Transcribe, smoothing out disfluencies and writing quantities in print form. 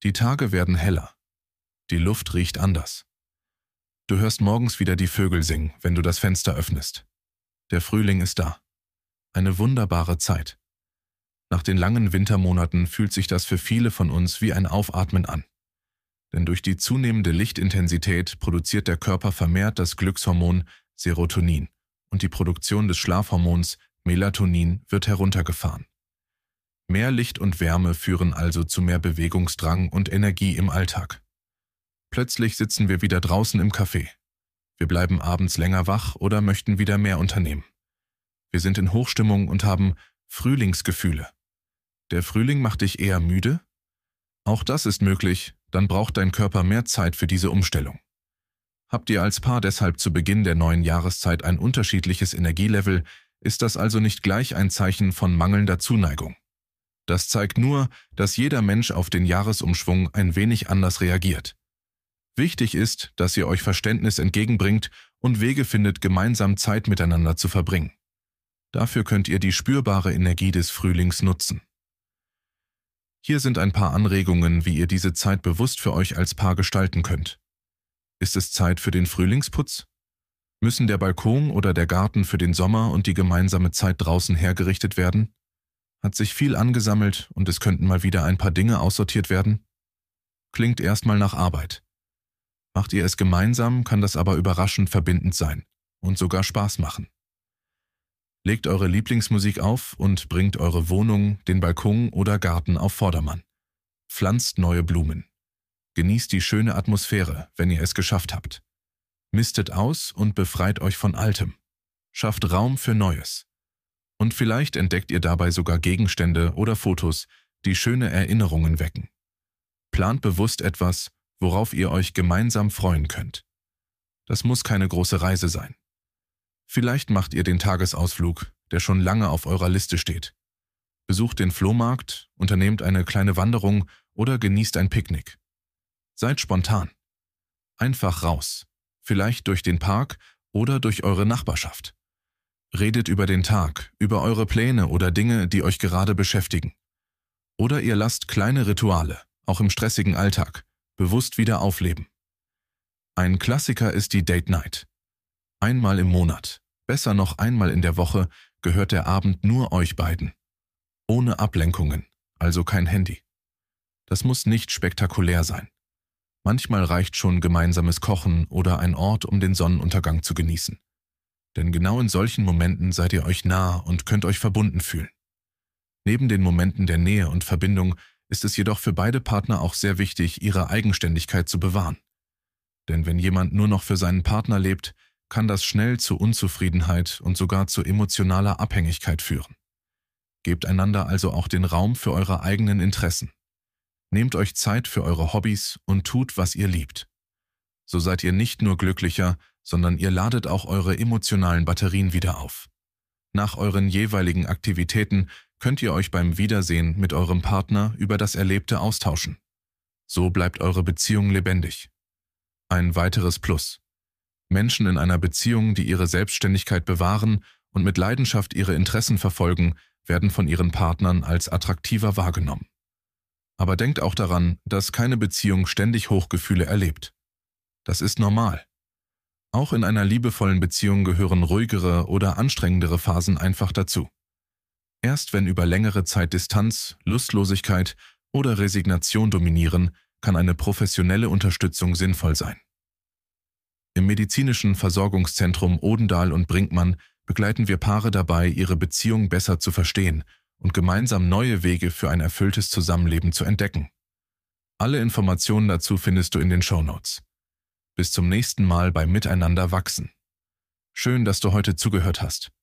Die Tage werden heller. Die Luft riecht anders. Du hörst morgens wieder die Vögel singen, wenn du das Fenster öffnest. Der Frühling ist da. Eine wunderbare Zeit. Nach den langen Wintermonaten fühlt sich das für viele von uns wie ein Aufatmen an. Denn durch die zunehmende Lichtintensität produziert der Körper vermehrt das Glückshormon Serotonin und die Produktion des Schlafhormons Melatonin wird heruntergefahren. Mehr Licht und Wärme führen also zu mehr Bewegungsdrang und Energie im Alltag. Plötzlich sitzen wir wieder draußen im Café. Wir bleiben abends länger wach oder möchten wieder mehr unternehmen. Wir sind in Hochstimmung und haben Frühlingsgefühle. Der Frühling macht dich eher müde? Auch das ist möglich, dann braucht dein Körper mehr Zeit für diese Umstellung. Habt ihr als Paar deshalb zu Beginn der neuen Jahreszeit ein unterschiedliches Energielevel, ist das also nicht gleich ein Zeichen von mangelnder Zuneigung. Das zeigt nur, dass jeder Mensch auf den Jahresumschwung ein wenig anders reagiert. Wichtig ist, dass ihr euch Verständnis entgegenbringt und Wege findet, gemeinsam Zeit miteinander zu verbringen. Dafür könnt ihr die spürbare Energie des Frühlings nutzen. Hier sind ein paar Anregungen, wie ihr diese Zeit bewusst für euch als Paar gestalten könnt. Ist es Zeit für den Frühlingsputz? Müssen der Balkon oder der Garten für den Sommer und die gemeinsame Zeit draußen hergerichtet werden? Hat sich viel angesammelt und es könnten mal wieder ein paar Dinge aussortiert werden? Klingt erstmal nach Arbeit. Macht ihr es gemeinsam, kann das aber überraschend verbindend sein und sogar Spaß machen. Legt eure Lieblingsmusik auf und bringt eure Wohnung, den Balkon oder Garten auf Vordermann. Pflanzt neue Blumen. Genießt die schöne Atmosphäre, wenn ihr es geschafft habt. Mistet aus und befreit euch von Altem. Schafft Raum für Neues. Und vielleicht entdeckt ihr dabei sogar Gegenstände oder Fotos, die schöne Erinnerungen wecken. Plant bewusst etwas, worauf ihr euch gemeinsam freuen könnt. Das muss keine große Reise sein. Vielleicht macht ihr den Tagesausflug, der schon lange auf eurer Liste steht. Besucht den Flohmarkt, unternehmt eine kleine Wanderung oder genießt ein Picknick. Seid spontan. Einfach raus, vielleicht durch den Park oder durch eure Nachbarschaft. Redet über den Tag, über eure Pläne oder Dinge, die euch gerade beschäftigen. Oder ihr lasst kleine Rituale, auch im stressigen Alltag, bewusst wieder aufleben. Ein Klassiker ist die Date Night. Einmal im Monat, besser noch einmal in der Woche, gehört der Abend nur euch beiden. Ohne Ablenkungen, also kein Handy. Das muss nicht spektakulär sein. Manchmal reicht schon gemeinsames Kochen oder ein Ort, um den Sonnenuntergang zu genießen. Denn genau in solchen Momenten seid ihr euch nah und könnt euch verbunden fühlen. Neben den Momenten der Nähe und Verbindung ist es jedoch für beide Partner auch sehr wichtig, ihre Eigenständigkeit zu bewahren. Denn wenn jemand nur noch für seinen Partner lebt, kann das schnell zu Unzufriedenheit und sogar zu emotionaler Abhängigkeit führen. Gebt einander also auch den Raum für eure eigenen Interessen. Nehmt euch Zeit für eure Hobbys und tut, was ihr liebt. So seid ihr nicht nur glücklicher, sondern ihr ladet auch eure emotionalen Batterien wieder auf. Nach euren jeweiligen Aktivitäten könnt ihr euch beim Wiedersehen mit eurem Partner über das Erlebte austauschen. So bleibt eure Beziehung lebendig. Ein weiteres Plus. Menschen in einer Beziehung, die ihre Selbstständigkeit bewahren und mit Leidenschaft ihre Interessen verfolgen, werden von ihren Partnern als attraktiver wahrgenommen. Aber denkt auch daran, dass keine Beziehung ständig Hochgefühle erlebt. Das ist normal. Auch in einer liebevollen Beziehung gehören ruhigere oder anstrengendere Phasen einfach dazu. Erst wenn über längere Zeit Distanz, Lustlosigkeit oder Resignation dominieren, kann eine professionelle Unterstützung sinnvoll sein. Im medizinischen Versorgungszentrum Odendahl und Brinkmann begleiten wir Paare dabei, ihre Beziehung besser zu verstehen und gemeinsam neue Wege für ein erfülltes Zusammenleben zu entdecken. Alle Informationen dazu findest du in den Shownotes. Bis zum nächsten Mal bei Miteinander wachsen. Schön, dass du heute zugehört hast.